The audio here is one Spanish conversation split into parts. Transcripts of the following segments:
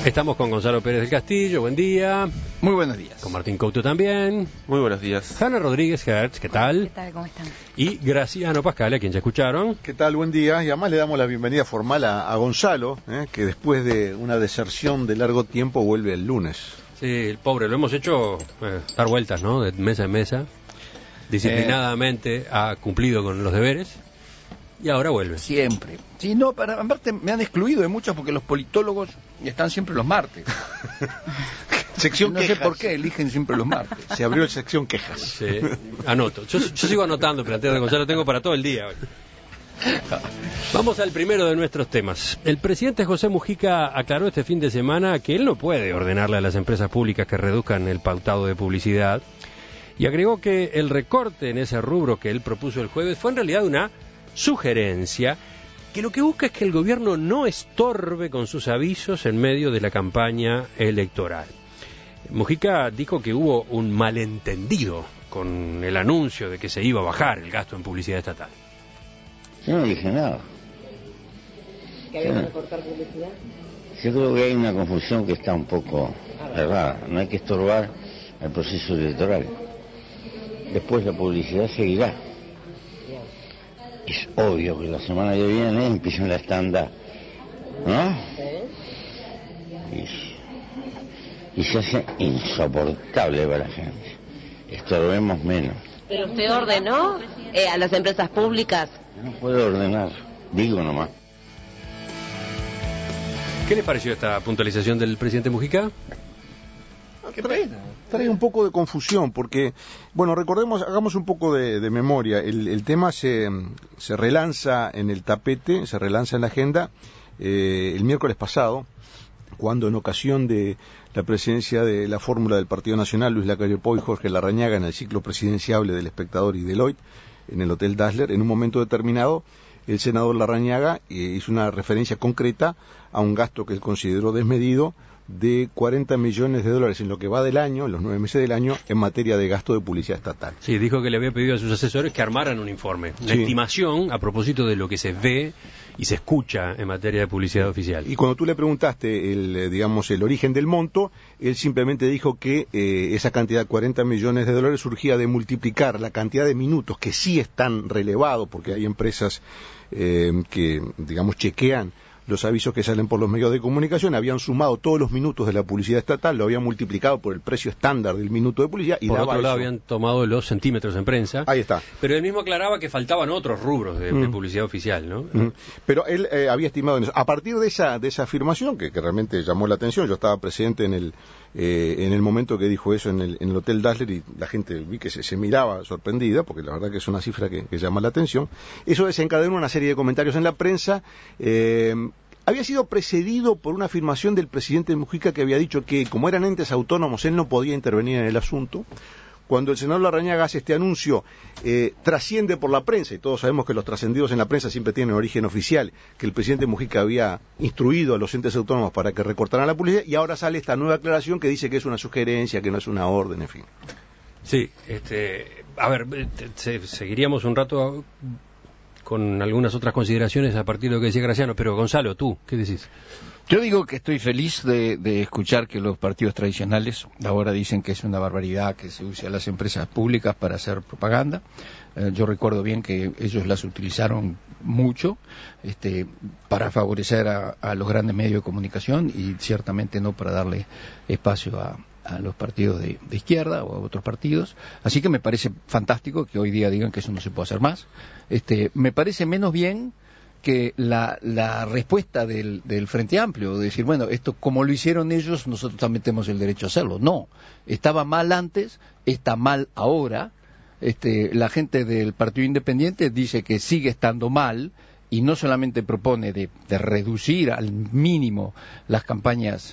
Estamos con Gonzalo Pérez del Castillo, buen día. Muy buenos días. Con Martín Couto también. Muy buenos días. Hanna Rodríguez Hertz, ¿qué tal? ¿Qué tal? ¿Cómo están? Y Graciano Pascal, a quien ya escucharon. ¿Qué tal? Buen día. Y además le damos la bienvenida formal a Gonzalo, que después de una deserción de largo tiempo vuelve el lunes. Sí, el pobre, lo hemos hecho dar vueltas, ¿no? De mesa en mesa. Disciplinadamente ha cumplido con los deberes y ahora vuelve. Siempre. Sí, no, aparte me han excluido de muchos porque los politólogos están siempre los martes. Sección no quejas. sé por qué eligen siempre los martes. Se abrió la sección quejas. Sí, anoto. Yo sigo anotando, pero antes de Gonzalo tengo para todo el día hoy. Vamos al primero de nuestros temas. El presidente José Mujica aclaró este fin de semana que él no puede ordenarle a las empresas públicas que reduzcan el pautado de publicidad y agregó que el recorte en ese rubro que él propuso el jueves fue en realidad una sugerencia que lo que busca es que el gobierno no estorbe con sus avisos en medio de la campaña electoral. Mujica dijo que hubo un malentendido con el anuncio de que se iba a bajar el gasto en publicidad estatal. Yo no dije nada. ¿Que había que recortar publicidad? Yo creo que hay una confusión que está un poco errada. No hay que estorbar el proceso electoral. Después la publicidad seguirá. Es obvio que la semana que viene empiezan las tandas, ¿no? Y se hace insoportable para la gente. Estorbemos menos. ¿Pero usted ordenó a las empresas públicas? No puedo ordenar, digo nomás. ¿Qué le pareció esta puntualización del presidente Mujica? Qué pena. Trae un poco de confusión porque, bueno, recordemos, hagamos un poco de memoria. El tema se relanza en el tapete, se relanza en la agenda el miércoles pasado, cuando en ocasión de la presidencia de la fórmula del Partido Nacional, Luis Lacalle Pou y Jorge Larrañaga, en el ciclo presidenciable del Espectador y Deloitte, en el Hotel Dassler, en un momento determinado, el senador Larrañaga hizo una referencia concreta a un gasto que él consideró desmedido de $40 millones en lo que va del año, en los 9 meses del año, en materia de gasto de publicidad estatal. Sí, dijo que le había pedido a sus asesores que armaran un informe, una estimación a propósito de lo que se ve y se escucha en materia de publicidad oficial. Y cuando tú le preguntaste el origen del monto, él simplemente dijo que esa cantidad de $40 millones surgía de multiplicar la cantidad de minutos que sí están relevados, porque hay empresas que, digamos, chequean los avisos que salen por los medios de comunicación, habían sumado todos los minutos de la publicidad estatal, lo habían multiplicado por el precio estándar del minuto de publicidad y por daba otro lado eso. habían tomado los centímetros en prensa. Ahí está. Pero él mismo aclaraba que faltaban otros rubros de publicidad oficial, ¿no? Pero él había estimado en eso. A partir de esa afirmación, que realmente llamó la atención, yo estaba presente en el momento que dijo eso en el Hotel Dassler y la gente vi que se miraba sorprendida, porque la verdad que es una cifra que llama la atención. Eso desencadenó una serie de comentarios en la prensa. Había sido precedido por una afirmación del presidente Mujica que había dicho que, como eran entes autónomos, él no podía intervenir en el asunto. Cuando el senador Larrañaga hace este anuncio, trasciende por la prensa, y todos sabemos que los trascendidos en la prensa siempre tienen origen oficial, que el presidente Mujica había instruido a los entes autónomos para que recortaran la publicidad, y ahora sale esta nueva aclaración que dice que es una sugerencia, que no es una orden, en fin. Sí, a ver, seguiríamos un rato con algunas otras consideraciones a partir de lo que decía Graciano, pero Gonzalo, ¿tú qué decís? Yo digo que estoy feliz de escuchar que los partidos tradicionales ahora dicen que es una barbaridad que se use a las empresas públicas para hacer propaganda. Yo recuerdo bien que ellos las utilizaron mucho para favorecer a los grandes medios de comunicación y ciertamente no para darle espacio a los partidos de izquierda o a otros partidos. Así que me parece fantástico que hoy día digan que eso no se puede hacer más. Me parece menos bien que la respuesta del Frente Amplio, de decir, bueno, esto como lo hicieron ellos, nosotros también tenemos el derecho a hacerlo. No, estaba mal antes, está mal ahora. La gente del Partido Independiente dice que sigue estando mal y no solamente propone de reducir al mínimo las campañas,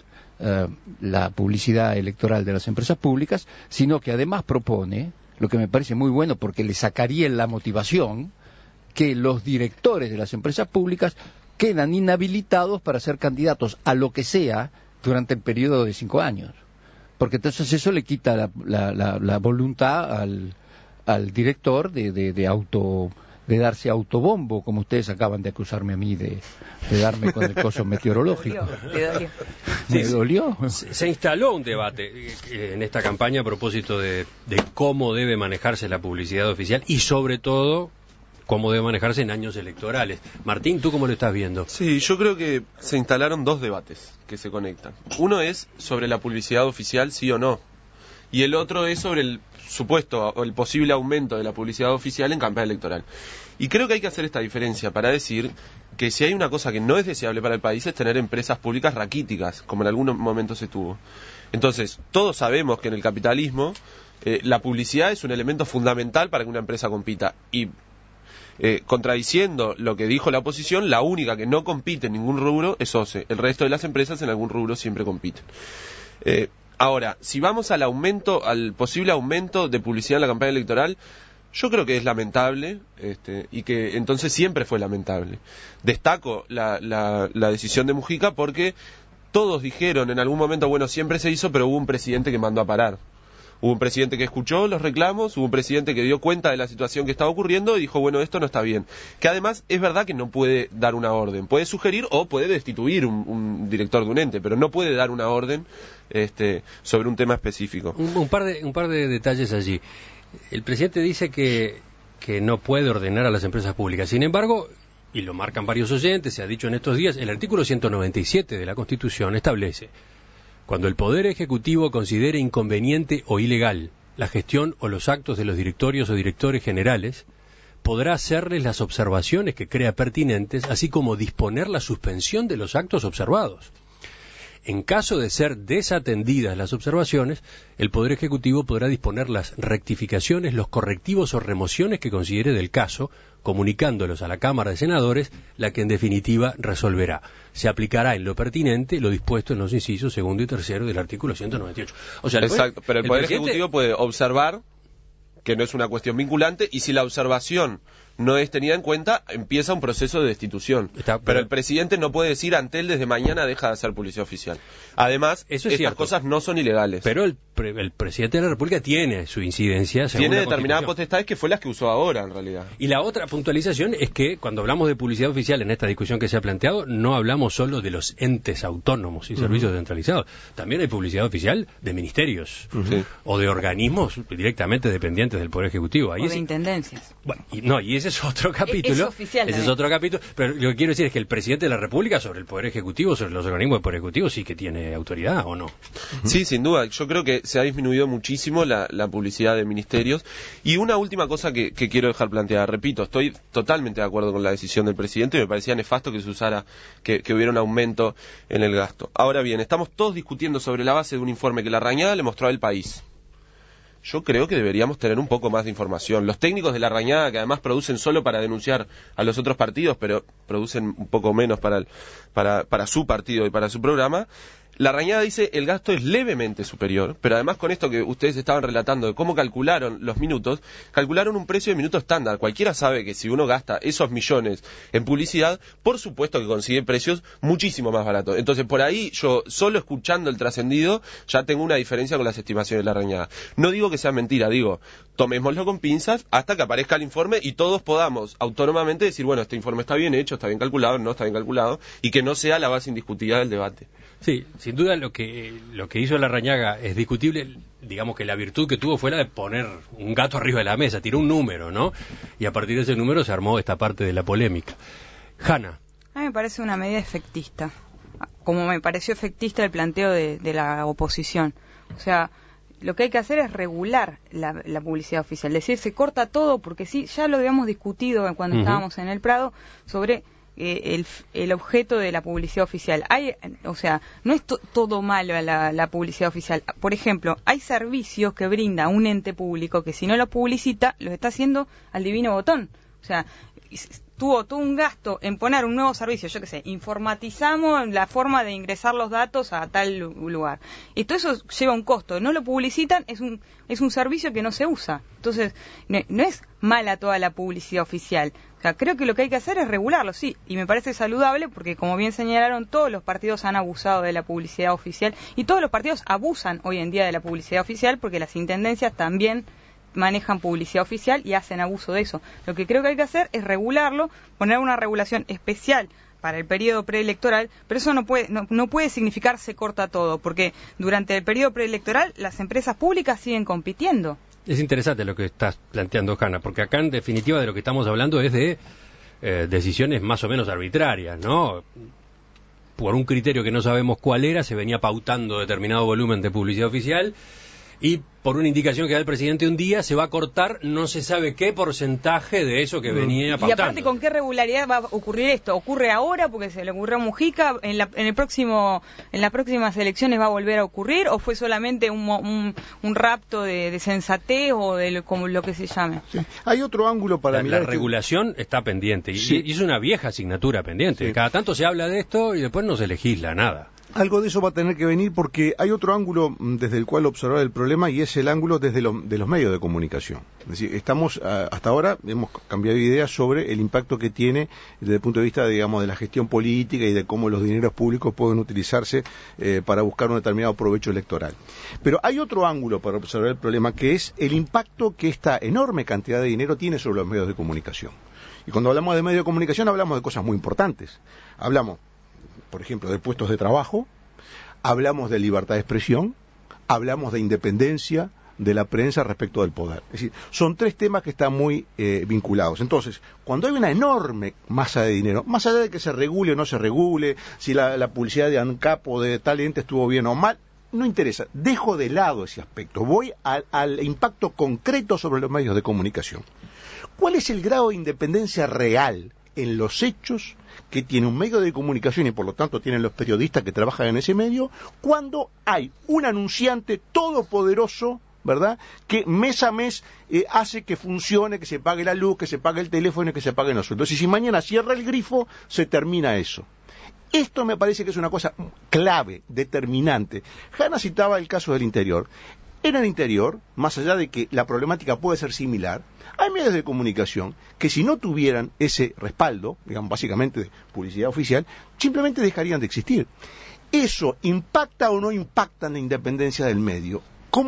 la publicidad electoral de las empresas públicas, sino que además propone, lo que me parece muy bueno porque le sacaría la motivación, que los directores de las empresas públicas quedan inhabilitados para ser candidatos a lo que sea durante el periodo de 5 años. Porque entonces eso le quita la voluntad al director de darse autobombo, como ustedes acaban de acusarme a mí de darme con el coso meteorológico. Te dolió. ¿Me dolió? Se instaló un debate en esta campaña a propósito de cómo debe manejarse la publicidad oficial y sobre todo cómo debe manejarse en años electorales. Martín, ¿tú cómo lo estás viendo? Sí, yo creo que se instalaron dos debates que se conectan. Uno es sobre la publicidad oficial, sí o no. Y el otro es sobre el supuesto o el posible aumento de la publicidad oficial en campaña electoral. Y creo que hay que hacer esta diferencia para decir que si hay una cosa que no es deseable para el país es tener empresas públicas raquíticas, como en algún momento se tuvo. Entonces, todos sabemos que en el capitalismo la publicidad es un elemento fundamental para que una empresa compita. Y contradiciendo lo que dijo la oposición, la única que no compite en ningún rubro es OCE. El resto de las empresas en algún rubro siempre compiten. Ahora, si vamos al posible aumento de publicidad en la campaña electoral, yo creo que es lamentable, y que entonces siempre fue lamentable. Destaco la decisión de Mujica porque todos dijeron en algún momento, bueno, siempre se hizo, pero hubo un presidente que mandó a parar. Hubo un presidente que escuchó los reclamos, hubo un presidente que dio cuenta de la situación que estaba ocurriendo y dijo, bueno, esto no está bien. Que además es verdad que no puede dar una orden, puede sugerir o puede destituir un director de un ente, pero no puede dar una orden sobre un tema específico. Un par de detalles allí. El presidente dice que no puede ordenar a las empresas públicas. Sin embargo, y lo marcan varios oyentes, se ha dicho en estos días, el artículo 197 de la Constitución establece: cuando el Poder Ejecutivo considere inconveniente o ilegal la gestión o los actos de los directorios o directores generales, podrá hacerles las observaciones que crea pertinentes, así como disponer la suspensión de los actos observados. En caso de ser desatendidas las observaciones, el Poder Ejecutivo podrá disponer las rectificaciones, los correctivos o remociones que considere del caso, comunicándolos a la Cámara de Senadores, la que en definitiva resolverá. Se aplicará en lo pertinente lo dispuesto en los incisos segundo y tercero del artículo 198. O sea, exacto, pero el Poder Ejecutivo puede observar, que no es una cuestión vinculante, y si la observación no es tenida en cuenta, empieza un proceso de destitución. Pero el presidente no puede decir ante él desde mañana deja de hacer publicidad oficial. Además, estas cosas no son ilegales. Pero el presidente de la República tiene su incidencia. Tiene determinadas potestades que fue las que usó ahora, en realidad. Y la otra puntualización es que cuando hablamos de publicidad oficial en esta discusión que se ha planteado, no hablamos solo de los entes autónomos y servicios centralizados. También hay publicidad oficial de ministerios o de organismos directamente dependientes del Poder Ejecutivo. Ahí o de intendencias. Bueno, y ese es otro capítulo. Es oficial, ese es otro capítulo. Pero lo que quiero decir es que el presidente de la República sobre el Poder Ejecutivo, sobre los organismos del Poder Ejecutivo, sí que tiene autoridad, ¿o no? Sí, sin duda. Yo creo que se ha disminuido muchísimo la publicidad de ministerios. Y una última cosa que quiero dejar planteada. Repito, estoy totalmente de acuerdo con la decisión del presidente y me parecía nefasto que se usara, que hubiera un aumento en el gasto. Ahora bien, estamos todos discutiendo sobre la base de un informe que la Rañada le mostró al país. Yo creo que deberíamos tener un poco más de información. Los técnicos de la Rañada, que además producen solo para denunciar a los otros partidos, pero producen un poco menos para su partido y para su programa, la Rañada dice el gasto es levemente superior, pero además con esto que ustedes estaban relatando de cómo calcularon los minutos, calcularon un precio de minuto estándar. Cualquiera sabe que si uno gasta esos millones en publicidad, por supuesto que consigue precios muchísimo más baratos. Entonces por ahí yo, solo escuchando el trascendido, ya tengo una diferencia con las estimaciones de la Rañada. No digo que sea mentira, digo, tomémoslo con pinzas hasta que aparezca el informe y todos podamos autónomamente decir, bueno, este informe está bien hecho, está bien calculado, no está bien calculado, y que no sea la base indiscutida del debate. Sí, sin duda lo que hizo la Rañaga es discutible. Digamos que la virtud que tuvo fue la de poner un gato arriba de la mesa, tiró un número, ¿no? Y a partir de ese número se armó esta parte de la polémica. Hanna. A mí me parece una medida efectista, como me pareció efectista el planteo de la oposición. O sea, lo que hay que hacer es regular la publicidad oficial, es decir, se corta todo, porque sí, ya lo habíamos discutido cuando estábamos en el Prado sobre el objeto de la publicidad oficial. O sea, no es todo malo la publicidad oficial. Por ejemplo, hay servicios que brinda un ente público que si no lo publicita, los está haciendo al divino botón. O sea, tuvo todo un gasto en poner un nuevo servicio, yo qué sé, informatizamos la forma de ingresar los datos a tal lugar. Y todo eso lleva un costo. No lo publicitan, es un servicio que no se usa. Entonces, no es mala toda la publicidad oficial. O sea, creo que lo que hay que hacer es regularlo, sí, y me parece saludable porque, como bien señalaron, todos los partidos han abusado de la publicidad oficial y todos los partidos abusan hoy en día de la publicidad oficial porque las intendencias también manejan publicidad oficial y hacen abuso de eso. Lo que creo que hay que hacer es regularlo, poner una regulación especial para el periodo preelectoral, pero eso no puede significar se corta todo, porque durante el periodo preelectoral las empresas públicas siguen compitiendo. Es interesante lo que estás planteando, Hanna, porque acá en definitiva de lo que estamos hablando es de decisiones más o menos arbitrarias, ¿no? Por un criterio que no sabemos cuál era, se venía pautando determinado volumen de publicidad oficial y por una indicación que da el presidente un día se va a cortar no se sabe qué porcentaje de eso que venía pautando. Y aparte, ¿con qué regularidad va a ocurrir esto? ¿Ocurre ahora porque se le ocurrió a Mujica? ¿En las próximas elecciones va a volver a ocurrir? ¿O fue solamente un rapto de sensatez o de como lo que se llame? Sí. Hay otro ángulo para mirar. La regulación está pendiente y es una vieja asignatura pendiente. Sí. Cada tanto se habla de esto y después no se legisla nada. Algo de eso va a tener que venir porque hay otro ángulo desde el cual observar el problema y es el ángulo de los medios de comunicación. Es decir, hasta ahora hemos cambiado ideas sobre el impacto que tiene desde el punto de vista, digamos, de la gestión política y de cómo los dineros públicos pueden utilizarse para buscar un determinado provecho electoral. Pero hay otro ángulo para observar el problema que es el impacto que esta enorme cantidad de dinero tiene sobre los medios de comunicación. Y cuando hablamos de medios de comunicación hablamos de cosas muy importantes. Hablamos, por ejemplo, de puestos de trabajo, hablamos de libertad de expresión, hablamos de independencia de la prensa respecto del poder. Es decir, son tres temas que están muy vinculados. Entonces, cuando hay una enorme masa de dinero, más allá de que se regule o no se regule, si la publicidad de ANCAP o de tal ente estuvo bien o mal, no interesa. Dejo de lado ese aspecto. Voy al impacto concreto sobre los medios de comunicación. ¿Cuál es el grado de independencia real en los hechos que tiene un medio de comunicación y por lo tanto tienen los periodistas que trabajan en ese medio cuando hay un anunciante todopoderoso, ¿verdad?, que mes a mes hace que funcione, que se pague la luz, que se pague el teléfono y que se paguen los sueldos? Y si mañana cierra el grifo, se termina eso. Esto me parece que es una cosa clave, determinante. Hanna citaba el caso del interior. En el interior, más allá de que la problemática puede ser similar, hay medios de comunicación que si no tuvieran ese respaldo, digamos básicamente de publicidad oficial, simplemente dejarían de existir. ¿Eso impacta o no impacta en la independencia del medio?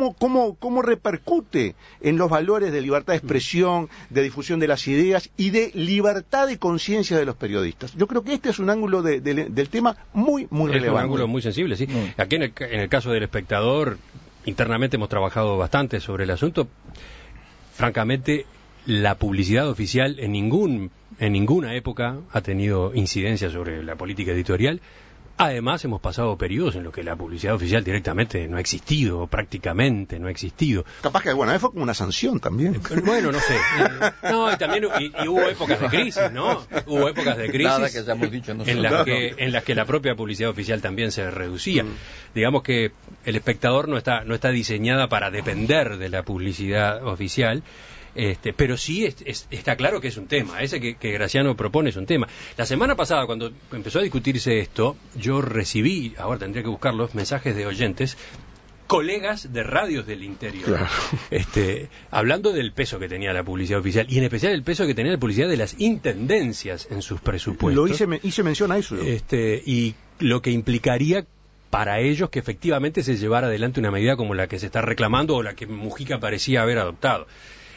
¿Cómo repercute en los valores de libertad de expresión, de difusión de las ideas y de libertad de conciencia de los periodistas? Yo creo que este es un ángulo del tema muy relevante. Es un ángulo muy sensible, sí. Aquí en el caso del Espectador, internamente hemos trabajado bastante sobre el asunto. Francamente, la publicidad oficial en ninguna época ha tenido incidencia sobre la política editorial. Además, hemos pasado periodos en los que la publicidad oficial directamente no ha existido, prácticamente no ha existido. Capaz que alguna vez fue como una sanción también. Bueno, no sé. No, y también y hubo épocas de crisis, ¿no? Hubo épocas de crisis. Nada que hayamos dicho nosotros. En las que la propia publicidad oficial también se reducía. Digamos que El Espectador no está diseñada para depender de la publicidad oficial. Pero sí está claro que es un tema. Ese que Graciano propone es un tema. La semana pasada, cuando empezó a discutirse esto, yo recibí, ahora tendría que buscarlos, mensajes de oyentes, colegas de radios del interior, claro, hablando del peso que tenía la publicidad oficial y en especial el peso que tenía la publicidad de las intendencias en sus presupuestos. Hice mención a eso. Y lo que implicaría para ellos que efectivamente se llevara adelante una medida como la que se está reclamando o la que Mujica parecía haber adoptado.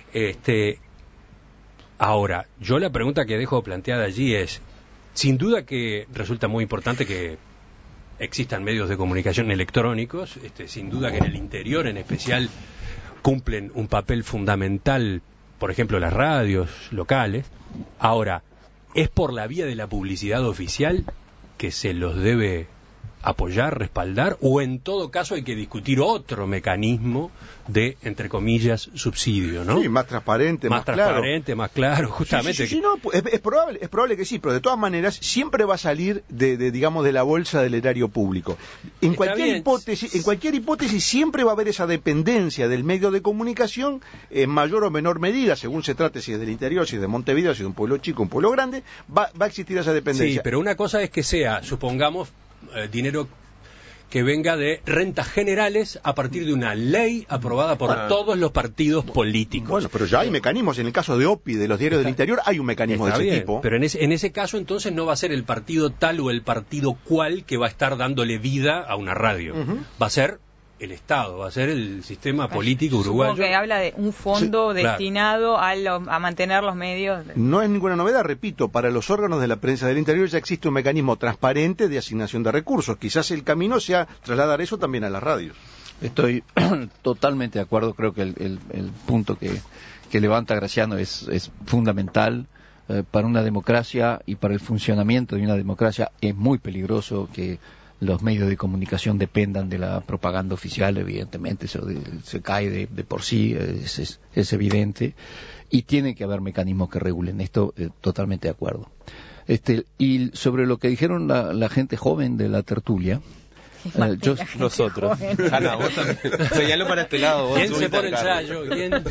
Ahora, yo la pregunta que dejo planteada allí es, sin duda que resulta muy importante que existan medios de comunicación electrónicos, sin duda que en el interior en especial cumplen un papel fundamental, por ejemplo las radios locales. Ahora, ¿es por la vía de la publicidad oficial que se los debe apoyar, respaldar, o en todo caso hay que discutir otro mecanismo de, entre comillas, subsidio, ¿no? Sí, más transparente, más claro, justamente. Sí, no, es probable que sí, pero de todas maneras siempre va a salir digamos, de la bolsa del erario público. En cualquier hipótesis siempre va a haber esa dependencia del medio de comunicación en mayor o menor medida, según se trate, si es del interior, si es de Montevideo, si es de un pueblo chico, un pueblo grande, va a existir esa dependencia. Sí, pero una cosa es que sea, supongamos, dinero que venga de rentas generales a partir de una ley aprobada por todos los partidos políticos. Bueno, pero ya hay mecanismos. En el caso de OPI, de los diarios del interior, hay un mecanismo de ese tipo. Pero en ese caso, entonces, no va a ser el partido tal o el partido cual que va a estar dándole vida a una radio. Va a ser el Estado, va a ser el sistema político uruguayo. Supongo que habla de un fondo destinado a mantener los medios. No es ninguna novedad, repito, para los órganos de la prensa del interior ya existe un mecanismo transparente de asignación de recursos. Quizás el camino sea trasladar eso también a las radios. Estoy totalmente de acuerdo, creo que el punto que levanta Graciano es fundamental. Para una democracia y para el funcionamiento de una democracia es muy peligroso que los medios de comunicación dependan de la propaganda oficial, evidentemente, eso se cae de por sí, es evidente, y tiene que haber mecanismos que regulen esto, totalmente de acuerdo. Y sobre lo que dijeron la gente joven de la tertulia, nosotros. Ana, vos también. Señalo para este lado. Vos ¿Quién se pone el sayo?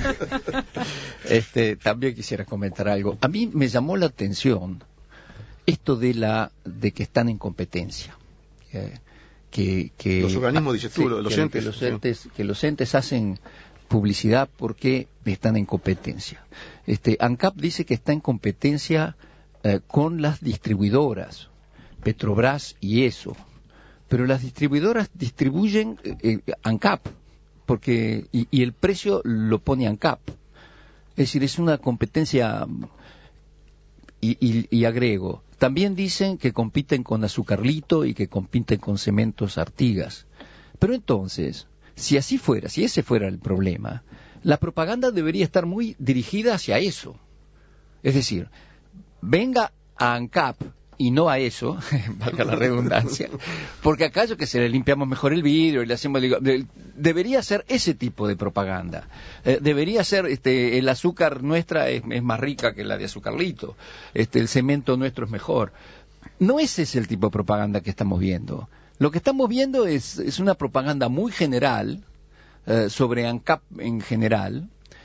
También quisiera comentar algo. A mí me llamó la atención esto de que están en competencia. Que los organismos, dices tú, los entes. Que los entes hacen publicidad porque están en competencia. ANCAP dice que está en competencia con las distribuidoras, Petrobras y eso. Pero las distribuidoras distribuyen ANCAP, y el precio lo pone ANCAP. Es decir, es una competencia, y agrego, también dicen que compiten con Azucarlito y que compiten con Cementos Artigas. Pero entonces, si ese fuera el problema, la propaganda debería estar muy dirigida hacia eso. Es decir, venga a ANCAP y no a eso, valga la redundancia, porque acaso que se le limpiamos mejor el vidrio y le hacemos... debería ser ese tipo de propaganda. Debería ser, el azúcar nuestra es más rica que la de Azucarlito, el cemento nuestro es mejor. No ese es el tipo de propaganda que estamos viendo. Lo que estamos viendo es una propaganda muy general, sobre ANCAP en general,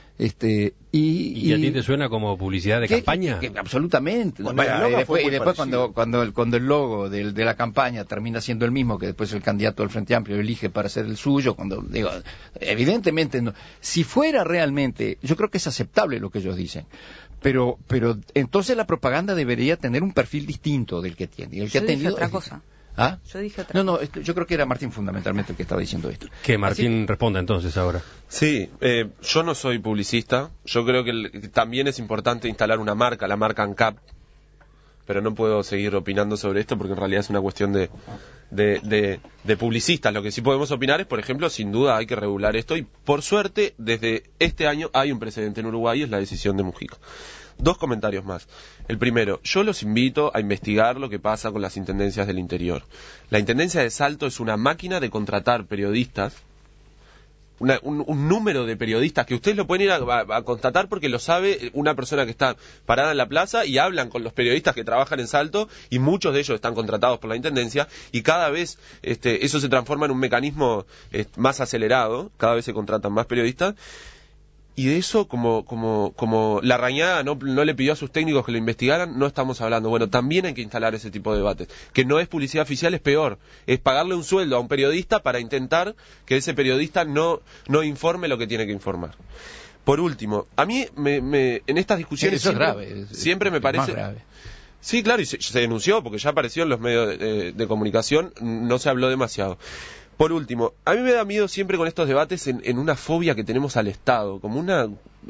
¿Y a ti te suena como publicidad de campaña? Absolutamente. Y después cuando el logo de la campaña termina siendo el mismo que después el candidato del Frente Amplio elige para ser el suyo, evidentemente no. Si fuera realmente, yo creo que es aceptable lo que ellos dicen, pero entonces la propaganda debería tener un perfil distinto del que tiene. El que yo dije otra cosa. ¿Ah? Yo dije otra cosa. Yo creo que era Martín fundamentalmente el que estaba diciendo esto. Que Martín responda entonces ahora. Sí, yo no soy publicista. Yo creo que también es importante instalar una marca, la marca ANCAP, pero no puedo seguir opinando sobre esto porque en realidad es una cuestión de publicistas. Lo que sí podemos opinar es, por ejemplo, sin duda hay que regular esto, y por suerte desde este año hay un precedente en Uruguay, es la decisión de Mujica. 2 comentarios más. El primero, yo los invito a investigar lo que pasa con las intendencias del interior. La intendencia de Salto es una máquina de contratar periodistas, un número de periodistas que ustedes lo pueden ir a constatar porque lo sabe una persona que está parada en la plaza y hablan con los periodistas que trabajan en Salto, y muchos de ellos están contratados por la intendencia, y cada vez eso se transforma en un mecanismo más acelerado, cada vez se contratan más periodistas. Y de eso, como la Rañaga no le pidió a sus técnicos que lo investigaran, no estamos hablando. Bueno, también hay que instalar ese tipo de debates. Que no es publicidad oficial, es peor. Es pagarle un sueldo a un periodista para intentar que ese periodista no informe lo que tiene que informar. Por último, a mí en estas discusiones eso siempre, es grave, siempre me parece... Más grave. Sí, claro, y se denunció porque ya apareció en los medios de comunicación, no se habló demasiado. Por último, a mí me da miedo siempre con estos debates en una fobia que tenemos al Estado, como una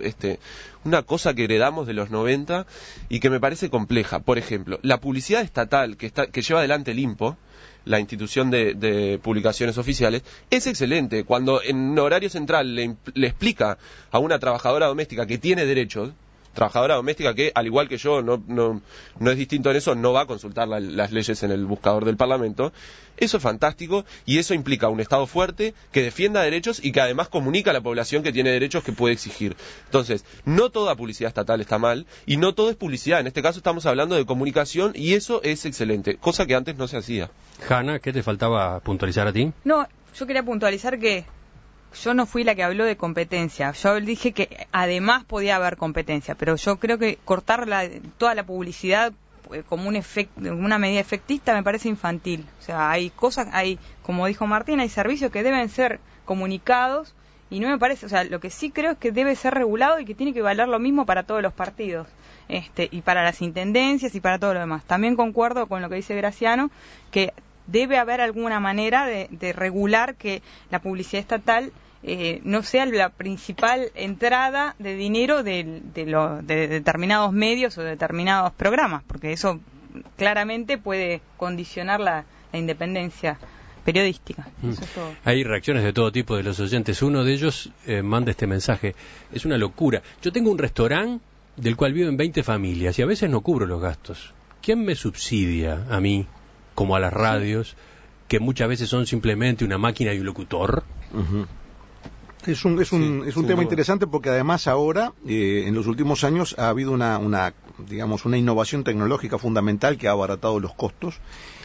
cosa que heredamos de los 90 y que me parece compleja. Por ejemplo, la publicidad estatal que lleva adelante el INPO, la institución de publicaciones oficiales, es excelente. Cuando en horario central le explica a una trabajadora doméstica que tiene derechos, trabajadora doméstica que, al igual que yo, no es distinto en eso, no va a consultar las leyes en el buscador del Parlamento. Eso es fantástico, y eso implica un Estado fuerte que defienda derechos y que además comunica a la población que tiene derechos que puede exigir. Entonces, no toda publicidad estatal está mal, y no todo es publicidad. En este caso estamos hablando de comunicación, y eso es excelente, cosa que antes no se hacía. Hanna, ¿qué te faltaba puntualizar a ti? No, yo quería puntualizar que yo no fui la que habló de competencia. Yo dije que además podía haber competencia, pero yo creo que cortar toda la publicidad como una medida efectista me parece infantil. O sea, hay cosas, como dijo Martín, hay servicios que deben ser comunicados, y no me parece, o sea, lo que sí creo es que debe ser regulado y que tiene que valer lo mismo para todos los partidos, y para las intendencias y para todo lo demás. También concuerdo con lo que dice Graciano, que debe haber alguna manera de regular que la publicidad estatal no sea la principal entrada de dinero de determinados medios o de determinados programas, porque eso claramente puede condicionar la independencia periodística. Eso es todo. Hay reacciones de todo tipo de los oyentes. Uno de ellos manda este mensaje: es una locura. Yo tengo un restaurante del cual viven 20 familias y a veces no cubro los gastos. ¿Quién me subsidia a mí, como a las radios, que muchas veces son simplemente una máquina y un locutor? Uh-huh. Es un tema interesante porque además ahora, en los últimos años, ha habido una innovación tecnológica fundamental que ha abaratado los costos.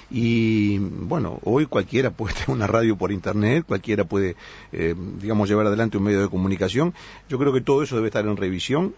Y bueno, hoy cualquiera puede tener una radio por internet, cualquiera puede, llevar adelante un medio de comunicación. Yo creo que todo eso debe estar en revisión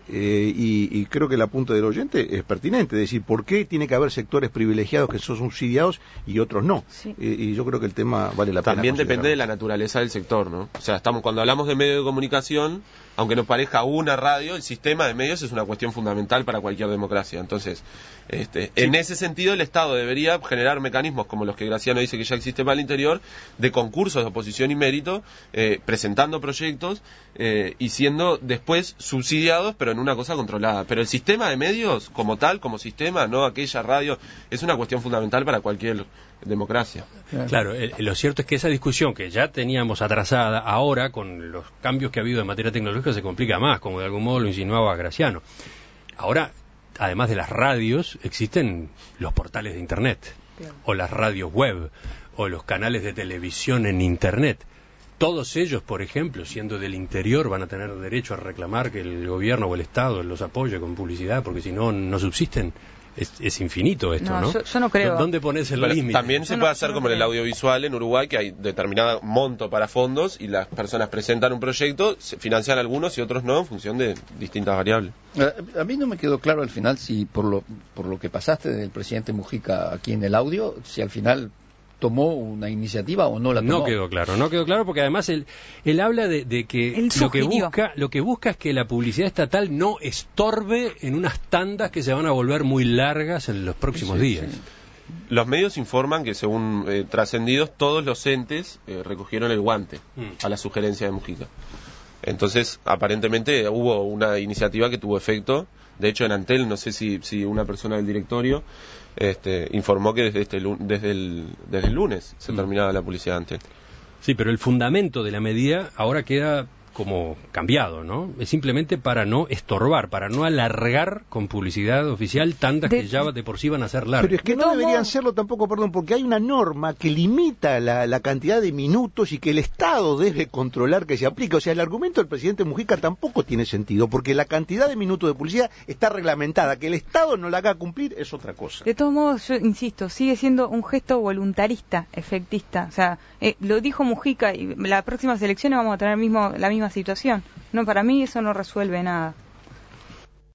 y creo que el apunte del oyente es pertinente, es decir, ¿por qué tiene que haber sectores privilegiados que son subsidiados y otros no? Sí. Y yo creo que el tema vale la pena. También depende de la naturaleza del sector, ¿no? O sea, cuando hablamos de medio de comunicación, aunque nos parezca una radio, el sistema de medios es una cuestión fundamental para cualquier democracia. Entonces, en ese sentido, el Estado debería generar mecanismos como los que Graciano dice que ya existe para el interior, de concursos de oposición y mérito, presentando proyectos y siendo después subsidiados, pero en una cosa controlada. Pero el sistema de medios, como tal, como sistema, no aquella radio, es una cuestión fundamental para cualquier democracia. Claro, lo cierto es que esa discusión que ya teníamos atrasada, ahora con los cambios que ha habido en materia tecnológica se complica más, como de algún modo lo insinuaba Graciano. Ahora, además de las radios, existen los portales de internet, o las radios web, o los canales de televisión en internet. Todos ellos, por ejemplo, siendo del interior, van a tener derecho a reclamar que el gobierno o el Estado los apoye con publicidad, porque si no, no subsisten. Es infinito esto, ¿no? Yo no creo. ¿Dónde pones el límite? También se puede hacer como en el audiovisual en Uruguay, que hay determinado monto para fondos y las personas presentan un proyecto, se financian algunos y otros no, en función de distintas variables. A mí no me quedó claro al final si por lo que pasaste del presidente Mujica aquí en el audio, si al final tomó una iniciativa o no la tomó. No quedó claro porque además él habla de que lo que busca es que la publicidad estatal no estorbe en unas tandas que se van a volver muy largas en los próximos días. Sí. Los medios informan que, según trascendidos, todos los entes recogieron el guante a la sugerencia de Mujica. Entonces, aparentemente hubo una iniciativa que tuvo efecto. De hecho, en Antel, no sé si una persona del directorio informó que desde el lunes se terminaba la publicidad de Antel. Sí, pero el fundamento de la medida ahora queda como cambiado, ¿no? Es simplemente para no estorbar, para no alargar con publicidad oficial tantas que ya de por sí van a ser largas. Pero es que no deberían serlo tampoco, porque hay una norma que limita la cantidad de minutos y que el Estado debe controlar que se aplique. O sea, el argumento del presidente Mujica tampoco tiene sentido, porque la cantidad de minutos de publicidad está reglamentada. Que el Estado no la haga cumplir es otra cosa. De todos modos, yo insisto, sigue siendo un gesto voluntarista, efectista. O sea, lo dijo Mujica y las próximas elecciones vamos a tener la misma situación. No, para mí eso no resuelve nada.